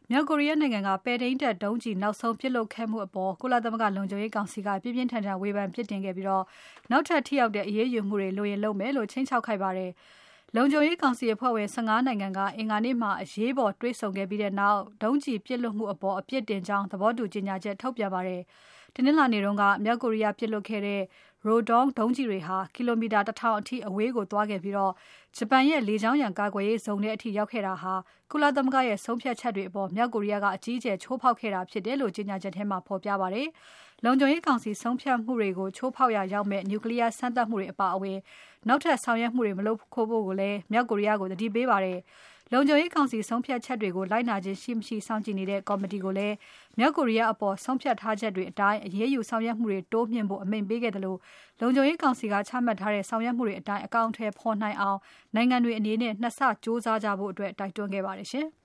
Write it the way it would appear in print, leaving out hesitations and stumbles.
မြောက်ကိုရီးယားနိုင်ငံကပဲ့ထိန်းတပ်ဒုံးကျည်နောက်ဆုံးပစ်လွှတ်ခဲ့မှုအပေါ်ကုလသမဂ္ဂလုံခြုံရေးကောင်စီကပြင်းပြင်းထန်ထန်ဝေဖန်ပြစ်တင်ခဲ့ပြီးနောက်ထပ်ထိရောက်တဲ့အရေးယူမှုတွေလိုရင်လုပ်မယ်လို့ခြိမ်းခြောက်ခဲ့ပါတယ်။လုံခြုံရေးကောင်စီအဖွဲ့ဝင်15နိုင်ငံကအင်္ဂါနေ့မှာအရေးပေါ်တွေ့ဆုံခဲ့ပြီးနောက်ဒုံးကျည်ပစ်လွှတ်မှုအပေါ်အပြစ်တင်ကြောင်းသဘောတူကြေညာချက်ထုတ်ပြန်ပါတယ်။တနင်္လာနေ့တုန်းကမြောက်ကိုရီးယားပစ်လွှတ်ခဲ့တဲ့ Rodong ဒုံးကျည်တွေဟာကီလိုမီတာ 1000 အထိအဝေးကိုသွားခဲ့ပြီးဂျပန်ရဲ့လေကြောင်းရန်ကာကွယ်ရေးဇုံထဲအထိရောက်ခဲ့တာဟာကုလသမဂ္ဂရဲ့ဆုံးဖြတ်ချက်တွေအပေါ်မြောက်ကိုရီးယားကအကြီးအကျယ်ချိုးဖောက်ခဲ့တာဖြစ်တယ်လို့ကြေညာချက်ထဲမှာဖော်ပြပါတယ်။လုံခြုံရေးကောင်စီဆုံးဖြတ်မှုတွေကိုချိုးဖောက်ရာရောက်မဲ့ Nuclear စမ်းသပ်မှုတွေအပါအဝင်နောက်ထပ်ဆောင်ရွက်မှုတွေမလုပ်ဖို့လည်းမြောက်ကိုရီးယားကိုသတိပေးပါတယ်။လုံခြုံရေးကောင်စီဆုံးဖြတ်ချက်တွေကိုလိုက်နာခြင်းရှိမရှိစောင့်ကြည့်နေတဲ့ကော်မတီကိုလည်းမြောက်ကိုရီးယားအပေါ်ဆုံးဖြတ်ထားချက်တွေအတိုင်းအရေးယူဆောင်ရွက်မှုတွေတိုးမြှင့်ဖို့အမိန့်ပေးခဲ့တယ်လို့လုံခြုံရေးကောင်စီကချမှတ်ထားတဲ့ဆောင်ရွက်မှုတွေအတိုင်းအကောင့်ထဲပေါ်နိုင်အောင်နိုင်ငံတွေအနေနဲ့2ဆကြိုးစားကြဖို့တိုက်တွန်းခဲ့ပါတယ်ရှင်။